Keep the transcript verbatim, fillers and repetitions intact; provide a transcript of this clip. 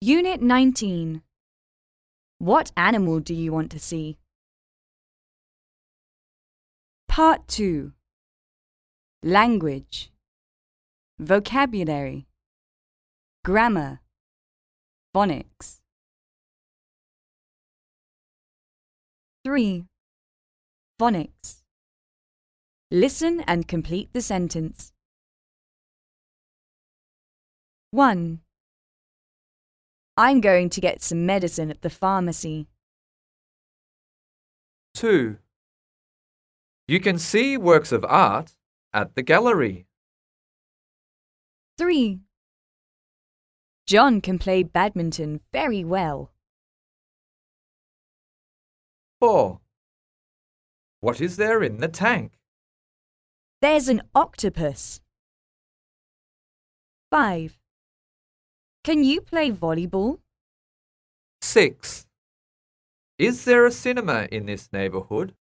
Unit nineteen. What animal do you want to see? Part two. Language, vocabulary, grammar, phonics. three. Phonics. Listen and complete the sentence. one. I'm going to get some medicine at the pharmacy. two. You can see works of art at the gallery. three. John can play badminton very well. four. What is there in the tank? There's an octopus. five. Can you play volleyball? six. Is there a cinema in this neighborhood?